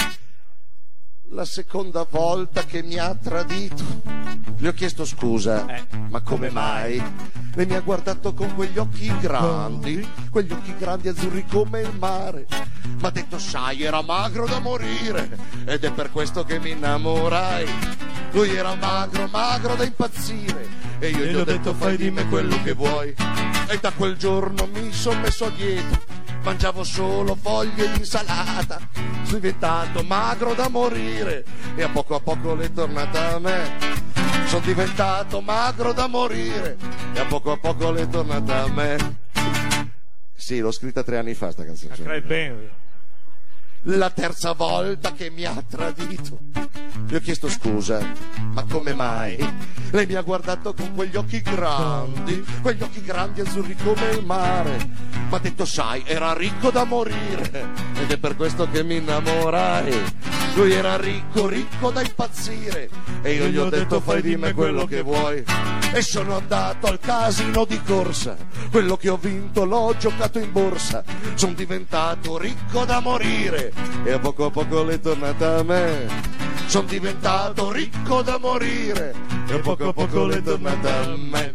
La seconda volta che mi ha tradito gli ho chiesto scusa, ma come mai? Lei mi ha guardato con quegli occhi grandi azzurri come il mare. M'ha detto sai, era magro da morire, ed è per questo che mi innamorai. Lui era magro da impazzire, e io gli ho detto fai di me quello che vuoi. E da quel giorno mi son messo a dieta, mangiavo solo foglie di insalata. Sono diventato magro da morire, e a poco l'è tornata a me. Sono diventato magro da morire, e a poco l'è tornata a me. Sì, l'ho scritta 3 anni fa sta canzone. La terza volta che mi ha tradito gli ho chiesto scusa, ma come mai? Lei mi ha guardato con quegli occhi grandi azzurri come il mare. M'ha detto sai, era ricco da morire, ed è per questo che mi innamorai. Lui era ricco da impazzire, e io gli ho detto fai di me quello che vuoi. E sono andato al casino di corsa, quello che ho vinto l'ho giocato in borsa. Sono diventato ricco da morire, e a poco l'è tornata a me. Sono diventato ricco da morire, e a poco l'è tornata a me.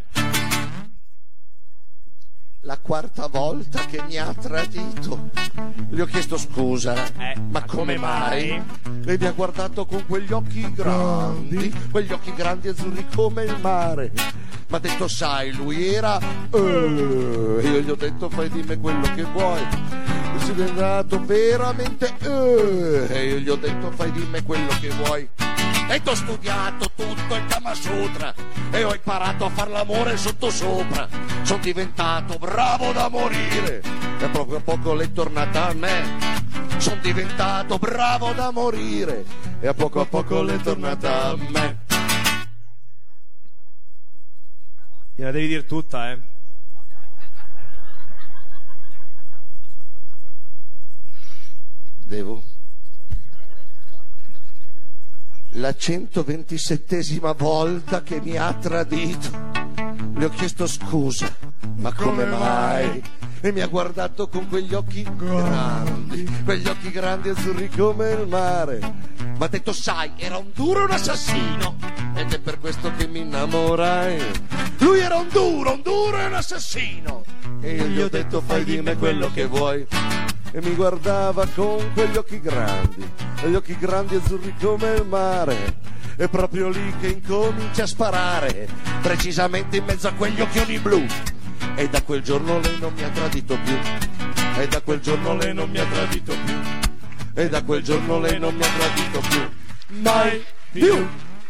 La quarta volta che mi ha tradito gli ho chiesto scusa, ma come mai? Lei mi ha guardato con quegli occhi grandi azzurri come il mare. M'ha detto sai, lui era io gli ho detto fai di me quello che vuoi. Sei diventato veramente e io gli ho detto fai di me quello che vuoi. E t'ho studiato tutto il Kama Sutra, e ho imparato a far l'amore sotto sopra. Sono diventato bravo da morire, e proprio a poco l'è tornata a me. Sono diventato bravo da morire, e a poco l'è tornata a me. Gliela devi dire tutta, Devo? La 127ª volta che mi ha tradito. Le ho chiesto scusa, ma come mai? E mi ha guardato con quegli occhi grandi azzurri come il mare. Mi ha detto, sai, era un duro, un assassino, ed è per questo che mi innamorai. Lui era un duro e un assassino, e io gli ho detto, fai di me quello che vuoi. E mi guardava con quegli occhi grandi azzurri come il mare. È proprio lì che incomincia a sparare, precisamente in mezzo a quegli occhioni blu. E da quel giorno lei non mi ha tradito più. E da quel giorno lei non mi ha tradito più. E da quel giorno lei non mi ha tradito più. Mai più.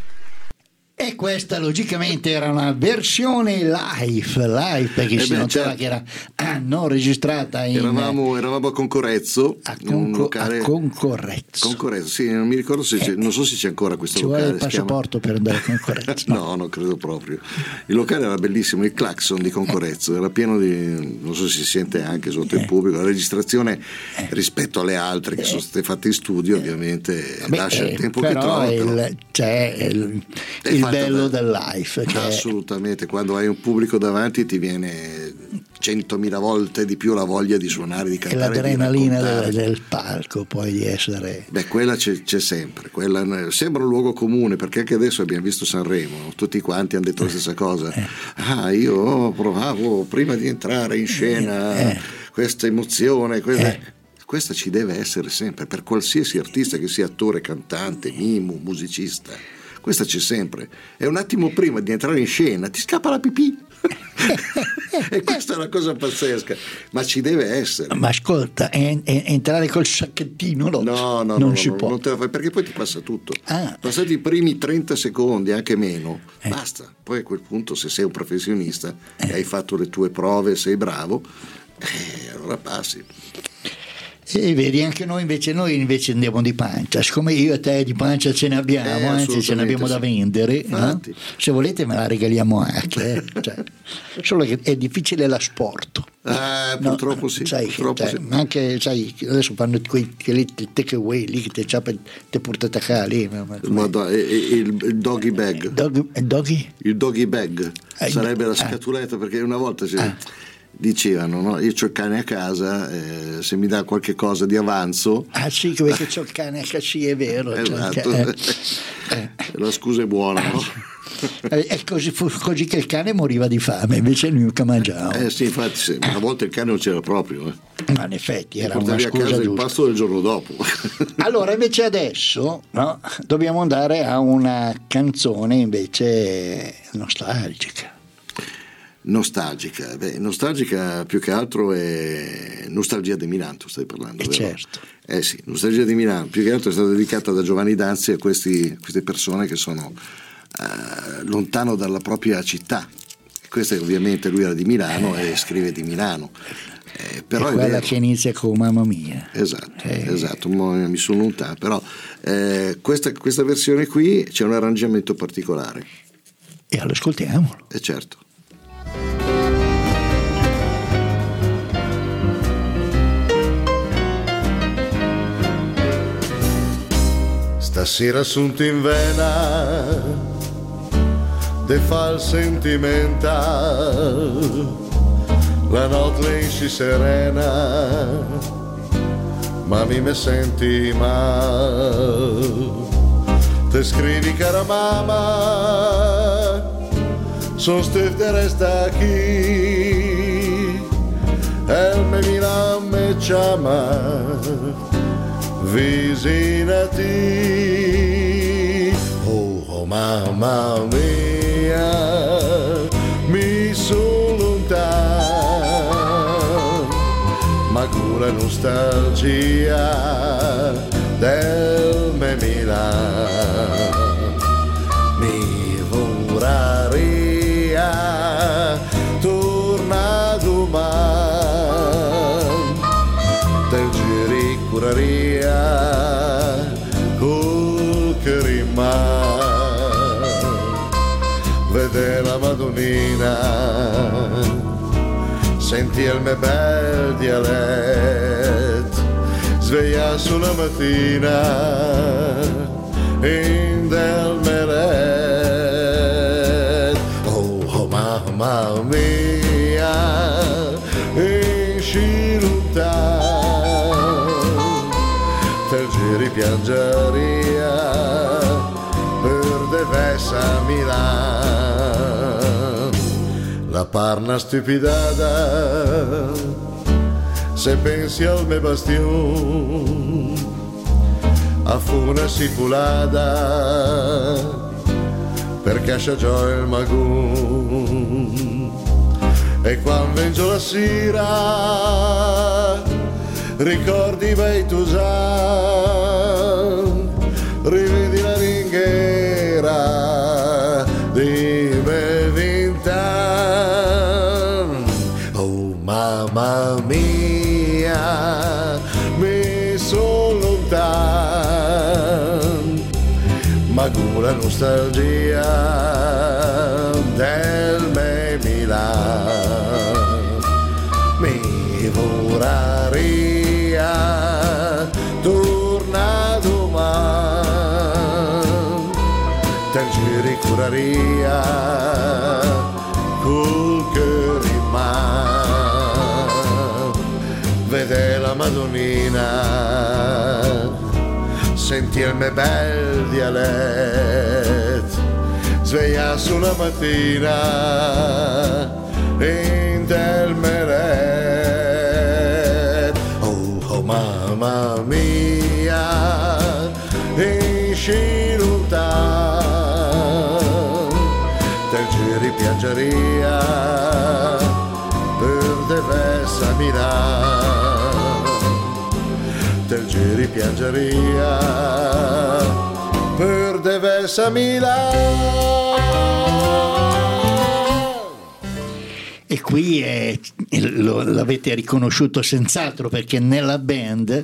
E questa logicamente era una versione live perché si notava che era non registrata in... Eravamo a Concorrezzo, un locale... A Concorrezzo, sì, non mi ricordo se non so se c'è ancora questo locale. Ci vuole il passaporto per andare a Concorrezzo? No, non credo proprio. Il locale era bellissimo, il Claxon di Concorrezzo, era pieno di, non so se si sente anche sotto il pubblico, la registrazione rispetto alle altre che sono state fatte in studio ovviamente lascia il tempo che trova. C'è il bello del live che assolutamente, quando hai un pubblico davanti ti viene 100.000 volte di più la voglia di suonare, di cantare, e l'adrenalina del palco, poi di essere quella c'è sempre, quella sembra un luogo comune, perché anche adesso abbiamo visto Sanremo, tutti quanti hanno detto la stessa cosa. Io provavo prima di entrare in scena questa emozione, questa ci deve essere sempre per qualsiasi artista, che sia attore, cantante, mimo, musicista. Questa c'è sempre. E un attimo prima di entrare in scena ti scappa la pipì. E questa è una cosa pazzesca, ma ci deve essere. Ma ascolta, entrare col sacchettino non si può. Non te la fai, perché poi ti passa tutto. Passati i primi 30 secondi, anche meno, basta. Poi a quel punto, se sei un professionista e hai fatto le tue prove, sei bravo, allora passi. E vedi, anche noi invece andiamo di pancia, siccome io e te di pancia ce ne abbiamo, anzi ce ne abbiamo da vendere, no? Se volete me la regaliamo anche, solo che è difficile l'asporto. Purtroppo sì, anche sai, adesso fanno quei take away lì che ti portate a casa lì. Il doggy bag. Il doggy bag sarebbe la scatuletta, perché una volta dicevano, no? Io c'ho il cane a casa, se mi dà qualche cosa di avanzo. Sì, perché c'ho il cane a casa, sì, è vero. Esatto. La scusa è buona, no? È così che il cane moriva di fame, invece lui che mangiava. Sì, infatti, una volta il cane non c'era proprio. Ma in effetti era una scusa a casa giusta. Il pasto del giorno dopo. Allora invece adesso dobbiamo andare a una canzone invece nostalgica. Nostalgica più che altro è Nostalgia di Milano, tu stai parlando, vero? Certo. Sì, Nostalgia di Milano più che altro è stata dedicata da Giovanni Danzi a queste persone che sono lontano dalla propria città. Questa ovviamente, lui era di Milano e scrive di Milano. Però è quella che inizia con Mamma Mia. Esatto, mi sono lontano, però questa versione qui c'è un arrangiamento particolare. E allora ascoltiamolo. Certo. Stasera assunto in vena de fa il sentimental, la notte si serena, ma mi senti mal. Te scrivi cara mamma, son stefte resta qui, el me mira me chiama. Vicinati, oh mamma mia, mi sono lontano, ma con la nostalgia del me Milano mi vorrei torna domani, te giri curaria col che rimane, vede la Madonnina, senti il mio bel dialetto, sveglia sulla mattina in del meret. Oh mamma mia, in sciruttà te giri piangeria per devessa Milan. La parna stupidata se pensi al me bastion a funa sipulada perché ascia già il magun. E quando vengo la sera ricordi bei tu già, rivedi la ringhiera di me vint'anni. Oh mamma mia, mi son lontan, ma con la nostalgia del me Milan mi vorraria torna domani, te giri curaria col che rimane, vede la Madonnina, senti il mio bel dialetto, sveglia sulla mattina in del meret. Oh mamma mia, esci lontano, te giri piangeria per devessa Milano, te giri piangeria per devessa Milano. E qui l'avete riconosciuto senz'altro, perché nella band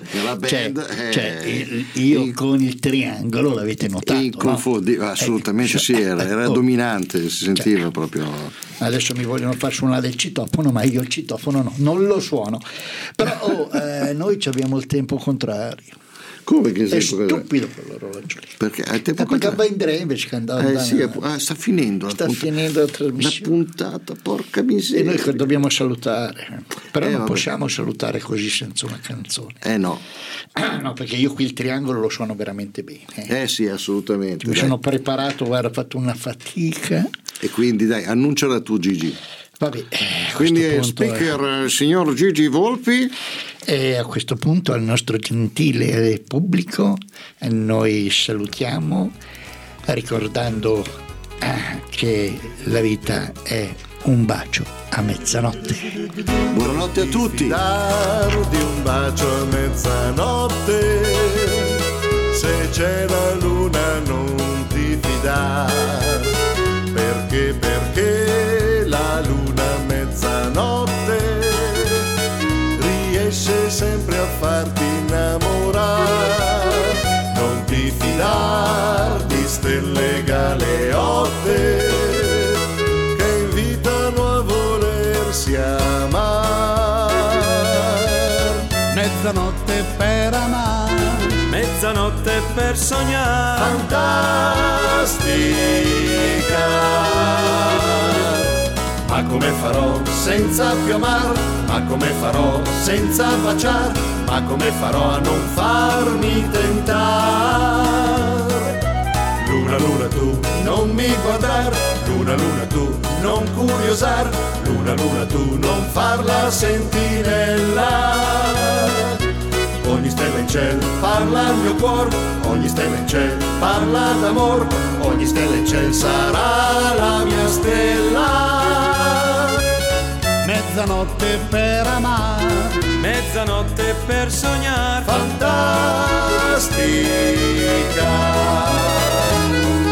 io con il triangolo l'avete notato, no? Assolutamente sì, era dominante, si sentiva proprio. Adesso mi vogliono far suonare il citofono, ma io il citofono no, non lo suono. Però noi abbiamo il tempo contrario. Come che è stupido quell'orologio lì. Perché al tempo perché va in tre invece che andava sta finendo la trasmissione, la puntata, porca miseria. E noi dobbiamo salutare, però non possiamo salutare così senza una canzone. No, perché io qui il triangolo lo suono veramente bene. Sì, assolutamente. Mi sono preparato, guarda, ho fatto una fatica. E quindi dai, annunciala tu, Gigi. Vabbè, quindi speaker signor Gigi Volpi. E a questo punto al nostro gentile pubblico noi salutiamo ricordando che la vita è un bacio a mezzanotte. Buonanotte a tutti. Darti un bacio a mezzanotte, se c'è la luna non ti fidare, perché la luna a mezzanotte riesce sempre a farti innamorare. Non ti fidar di stelle galeotte che invitano a volersi amare. Mezzanotte per amare, mezzanotte per sognare, fantastica. Ma come farò senza più amar? Ma come farò senza baciar? Ma come farò a non farmi tentare? Luna, luna tu non mi guardar, luna, luna tu non curiosar, luna, luna tu non far la sentinella. Ogni stella in ciel parla al mio cuor, ogni stella in ciel parla d'amor, ogni stella in ciel sarà la mia stella. mezzanotte per amare, mezzanotte per sognare, fantastica.